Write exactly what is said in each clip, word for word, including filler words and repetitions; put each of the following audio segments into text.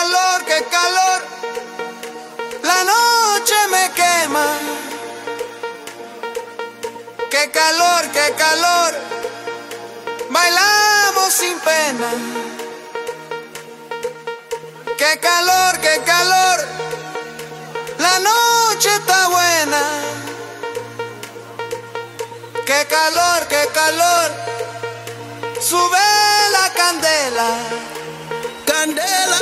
calor, qué calor. La noche me quema. Qué calor, qué calor. Bailamos sin pena. Qué calor, qué calor. La noche está buena. Qué calor, qué calor. Sube la candela. Candela.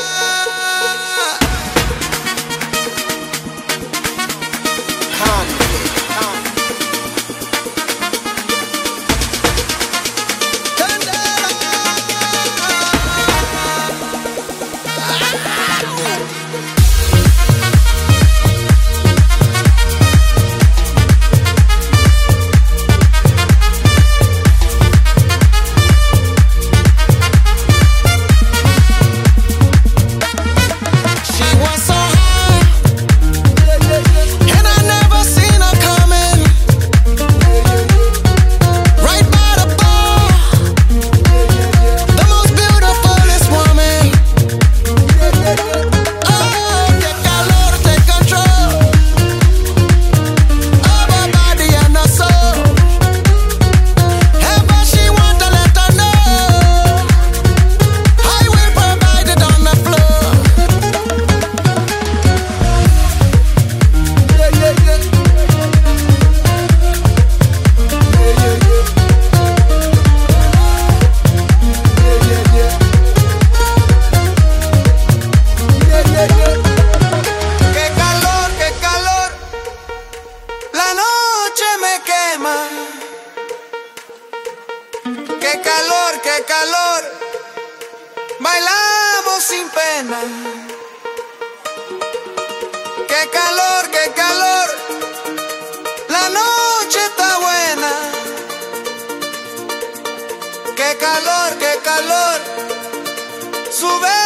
Qué calor, qué calor. Bailamos sin pena. Qué calor, qué calor. La noche está buena. Qué calor, qué calor. Sube